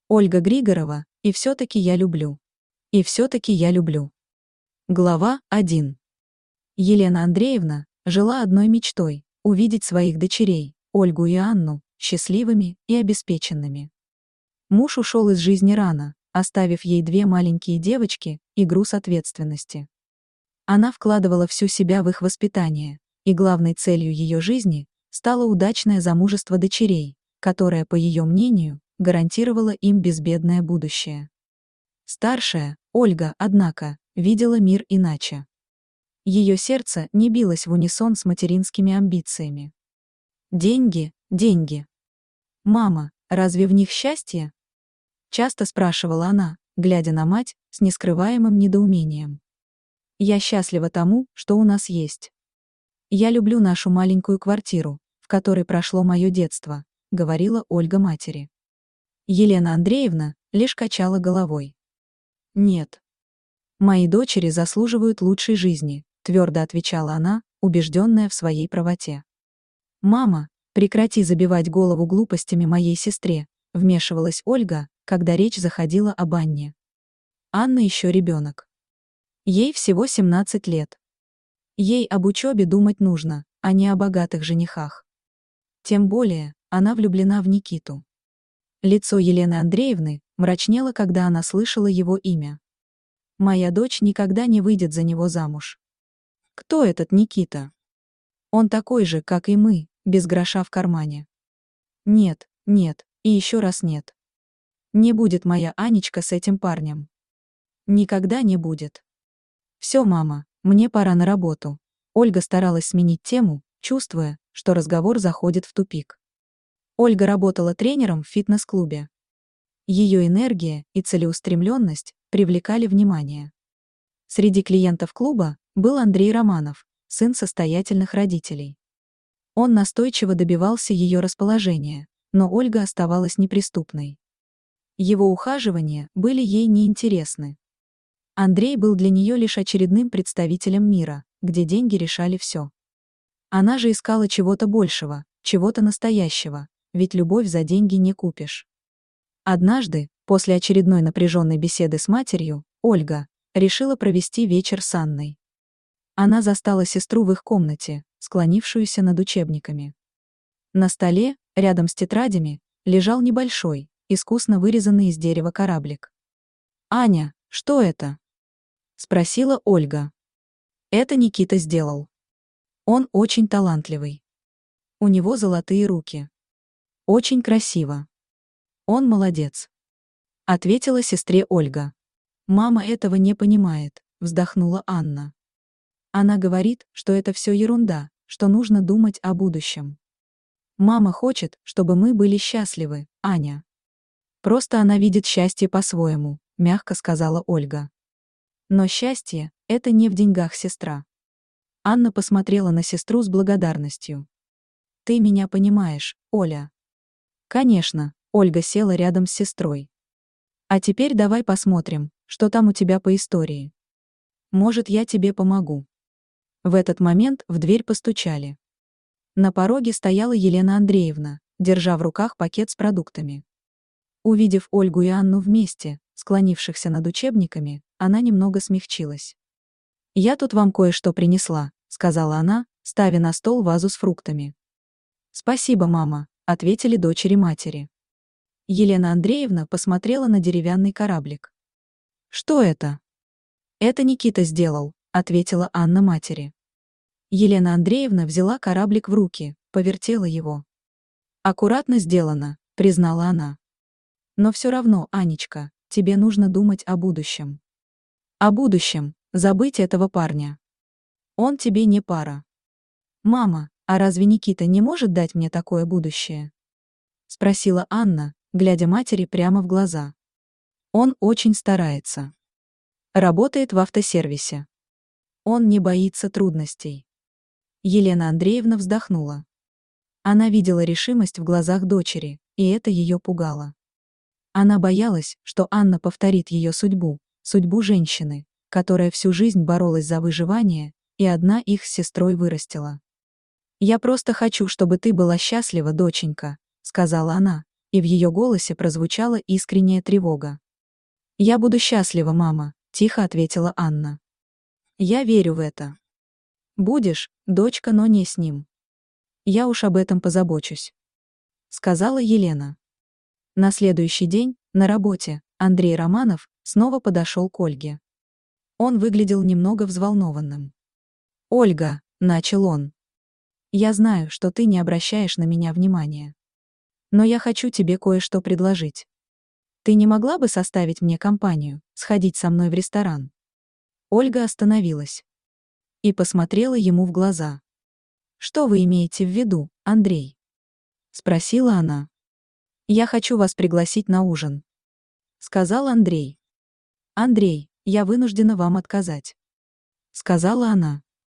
Ольга Григорова, и все-таки я люблю. И все-таки я люблю. Глава 1. Елена Андреевна жила одной мечтой – увидеть своих дочерей, Ольгу и Анну, счастливыми и обеспеченными. Муж ушел из жизни рано, оставив ей 2 маленькие девочки и груз ответственности. Она вкладывала всю себя в их воспитание, и главной целью ее жизни стало удачное замужество дочерей, которое, по ее мнению, гарантировало им безбедное будущее. Старшая, Ольга, однако, видела мир иначе. Ее сердце не билось в унисон с материнскими амбициями. Деньги, деньги. «Мама, разве в них счастье?» Часто спрашивала она, глядя на мать с нескрываемым недоумением. «Я счастлива тому, что у нас есть. Я люблю нашу маленькую квартиру, в которой прошло мое детство», — говорила Ольга матери. Елена Андреевна лишь качала головой. «Нет. Мои дочери заслуживают лучшей жизни», — твердо отвечала она, убежденная в своей правоте. «Мама, прекрати забивать голову глупостями моей сестре», — вмешивалась Ольга, когда речь заходила об Анне. Анна еще ребенок. Ей всего 17 лет. Ей об учебе думать нужно, а не о богатых женихах. Тем более, она влюблена в Никиту. Лицо Елены Андреевны мрачнело, когда она слышала его имя. «Моя дочь никогда не выйдет за него замуж». «Кто этот Никита?» «Он такой же, как и мы, без гроша в кармане». «Нет, нет, и еще раз нет. Не будет моя Анечка с этим парнем. Никогда не будет». «Все, мама, мне пора на работу». Ольга старалась сменить тему, чувствуя, что разговор заходит в тупик. Ольга работала тренером в фитнес-клубе. Ее энергия и целеустремленность привлекали внимание. Среди клиентов клуба был Андрей Романов, сын состоятельных родителей. Он настойчиво добивался ее расположения, но Ольга оставалась неприступной. Его ухаживания были ей неинтересны. Андрей был для нее лишь очередным представителем мира, где деньги решали все. Она же искала чего-то большего, чего-то настоящего, ведь любовь за деньги не купишь. Однажды, после очередной напряженной беседы с матерью, Ольга решила провести вечер с Анной. Она застала сестру в их комнате, склонившуюся над учебниками. На столе, рядом с тетрадями, лежал небольшой, искусно вырезанный из дерева кораблик. «Аня, что это?» — спросила Ольга. «Это Никита сделал. Он очень талантливый. У него золотые руки. Очень красиво. Он молодец», — ответила сестре Ольга. «Мама этого не понимает», — вздохнула Анна. «Она говорит, что это все ерунда, что нужно думать о будущем. Мама хочет, чтобы мы были счастливы, Аня. Просто она видит счастье по-своему», — мягко сказала Ольга. «Но счастье — это не в деньгах, сестра». Анна посмотрела на сестру с благодарностью. «Ты меня понимаешь, Оля». «Конечно», — Ольга села рядом с сестрой. «А теперь давай посмотрим, что там у тебя по истории. Может, я тебе помогу». В этот момент в дверь постучали. На пороге стояла Елена Андреевна, держа в руках пакет с продуктами. Увидев Ольгу и Анну вместе, склонившихся над учебниками, она немного смягчилась. «Я тут вам кое-что принесла», — сказала она, ставя на стол вазу с фруктами. «Спасибо, мама», — ответили дочери матери. Елена Андреевна посмотрела на деревянный кораблик. «Что это?» «Это Никита сделал», — ответила Анна матери. Елена Андреевна взяла кораблик в руки, повертела его. «Аккуратно сделано», — признала она. «Но все равно, Анечка, тебе нужно думать о будущем». «О будущем, забыть этого парня. Он тебе не пара». «Мама, а разве Никита не может дать мне такое будущее?» — спросила Анна, глядя матери прямо в глаза. «Он очень старается. Работает в автосервисе. Он не боится трудностей». Елена Андреевна вздохнула. Она видела решимость в глазах дочери, и это ее пугало. Она боялась, что Анна повторит ее судьбу, судьбу женщины, которая всю жизнь боролась за выживание, и одна их с сестрой вырастила. «Я просто хочу, чтобы ты была счастлива, доченька», — сказала она, и в ее голосе прозвучала искренняя тревога. «Я буду счастлива, мама», — тихо ответила Анна. «Я верю в это». «Будешь, дочка, но не с ним. Я уж об этом позабочусь», — сказала Елена. На следующий день, на работе, Андрей Романов снова подошел к Ольге. Он выглядел немного взволнованным. «Ольга», — начал он, — «я знаю, что ты не обращаешь на меня внимания. Но я хочу тебе кое-что предложить. Ты не могла бы составить мне компанию, сходить со мной в ресторан?» Ольга остановилась и посмотрела ему в глаза. «Что вы имеете в виду, Андрей?» — спросила она. «Я хочу вас пригласить на ужин», — сказал Андрей. «Андрей, я вынуждена вам отказать», — сказала она.